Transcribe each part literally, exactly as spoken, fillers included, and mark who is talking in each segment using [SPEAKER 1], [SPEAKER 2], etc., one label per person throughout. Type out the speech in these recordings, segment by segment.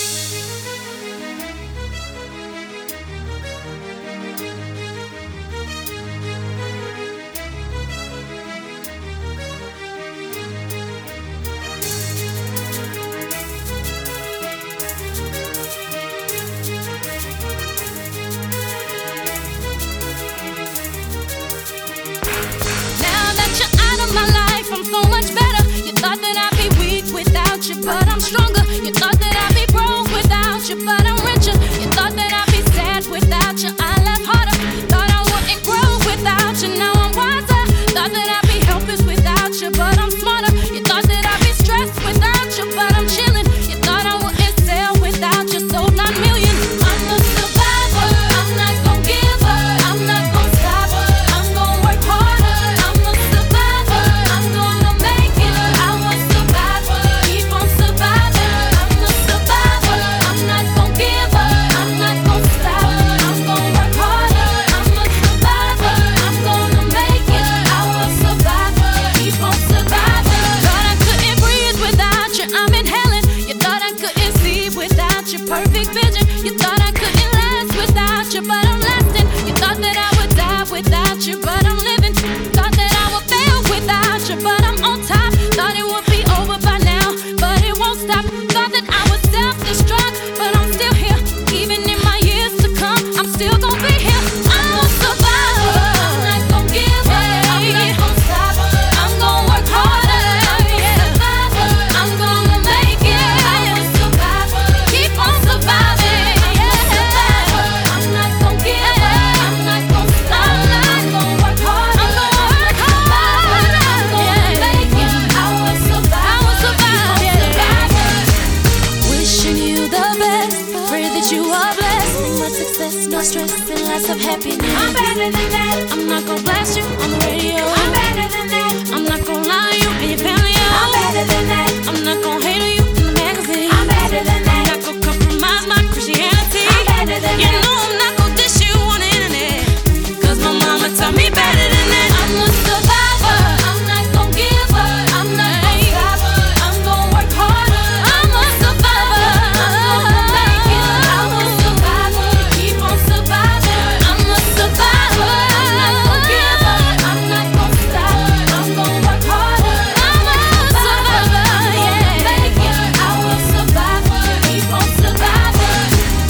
[SPEAKER 1] But I'm stronger. You thought that I'd be broke without you, but I'm richer. You thought that I'd be sad without you, I laugh harder. Thought I wouldn't grow without you, now I'm wiser. Thought that I'd be helpless without you, but I'm smarter. You thought that I'd be stressed without you, but I'm chilling. You thought I wouldn't sell without you, sold nine million. I'm a survivor, I'm not gon' give up, I'm not gon' stop, I'm gon' work harder. I'm a survivor, I'm gonna make it, I was survivor. Keep on surviving, I'm a survivor, I'm not gon' give up, I'm not gon' stop, I'm gon' work harder. I'm a survivor, I'm gonna make it, I was survivor. Keep on surviving. Thought I couldn't breathe without you, I'm inhaling. You thought I couldn't see without your perfect vision. You thought I couldn't last without you, but I'm lasting. You thought that I would die without you, but I'm living. Thought that I would fail without you, but I'm on top. Thought it would be over by now, but it won't stop. Thought that I would self-destruct, but I'm still here. Even in my years to come, I'm still gonna be here. I'm a survivor, I'm not gon' give up, I'm not gon' stop, I'm gon' work harder. I'm a survivor, I'm gonna make it, I am a survivor. Keep on surviving. I'm a survivor, I'm not gon' give up, I'm not gon' stop, I'm gon' work harder. I'm gonna work harder. I'm gonna make it, I will survive. I will survive. Keep on surviving. Wishing you the best, pray that you are blessed. Much success, no stress, and lots of happiness. I'm better than that. I'm not gonna blast you on the radio. I'm better than that. I'm not gonna lie to you and your family. I'm better than that. I'm not gonna hate on you in the magazine. I'm better than that. I'm not gonna compromise my Christianity. I'm better than you that. You know I'm not gonna dish you on the internet, cause my mama taught me better than that. I'm a survivor, I'm not gonna give up, I'm not gonna stop, I'm gonna work harder. I'm a survivor, I'm gonna make it, I will survive. Keep on surviving. I'm a survivor, I'm not gonna give up, I'm not gonna stop, I'm gonna work harder. I'm a survivor, I'm gonna make it, I will survive. Keep on surviving.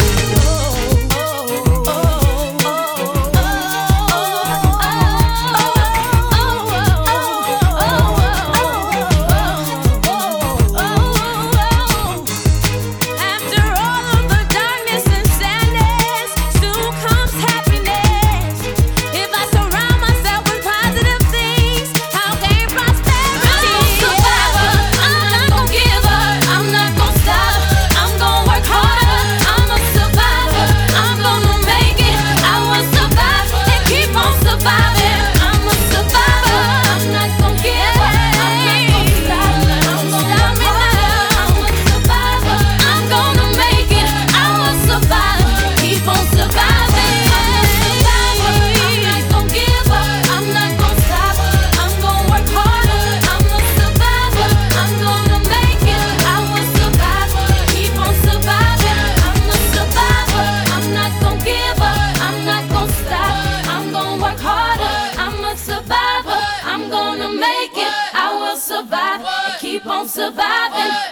[SPEAKER 1] After all of the darkness and sadness, soon comes happiness. If I surround myself with positive things, I'll gain prosperity. I'm a survivor, I'm not gon' give up, I'm not gon' stop, I'm gon' work harder. I'm a survivor, I'm gonna make it, I will survive and keep on surviving. I'm a survivor, I'm not gon' give up, I'm not gon' stop, I'm gonna work harder. I'm a survivor, I'm gonna make it, I will survive, keep on surviving. I'm a survivor, I'm not gon' give up, I'm not gon' stop, I'm gonna work harder. I'm a survivor, I'm gonna make it, I will survive, keep on surviving. I'm a survivor, I'm not gon' give up, I'm not gon' stop, I'm gonna work harder. I'm a survivor, I'm gonna make it, I will survive, keep on surviving.